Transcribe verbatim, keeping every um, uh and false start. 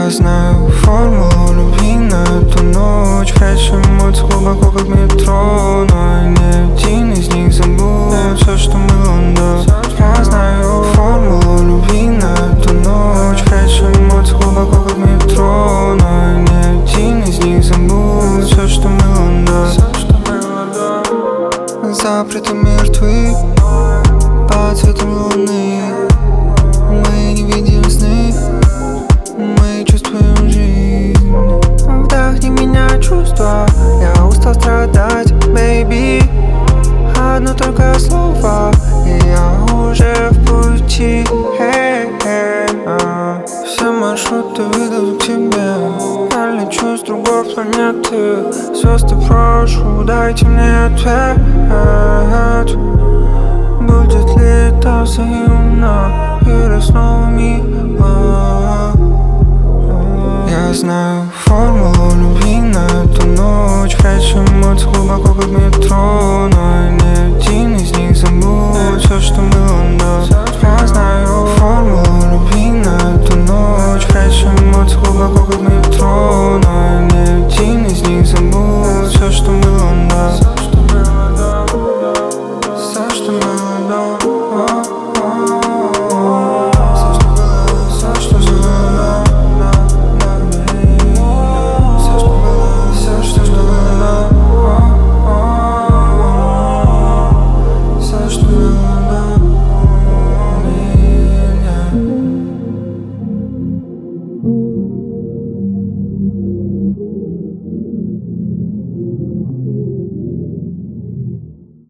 Я знаю формулу любви на эту ночь. Прячь эмоции глубоко, как метро, но ни один из них забудет все, что было, да. Я знаю формулу любви на эту ночь. Прячь эмоции глубоко, как метро, но ни один из них забудет все, что было, да. Запреты мертвы под цветом луны. Мы не видим сны, мы чувствуем жизнь. Вдохни меня чувства, я устал страдать, baby. Одно только слово, и я уже в пути. Hey, hey, uh. Все маршруты ведут к тебе. Я лечу с другой планеты. Звезды прошу, дайте мне ответ. Будет ли это взаимно или снова мимо? Я знаю формулу любви на эту ночь. Прячь эмоции глубоко,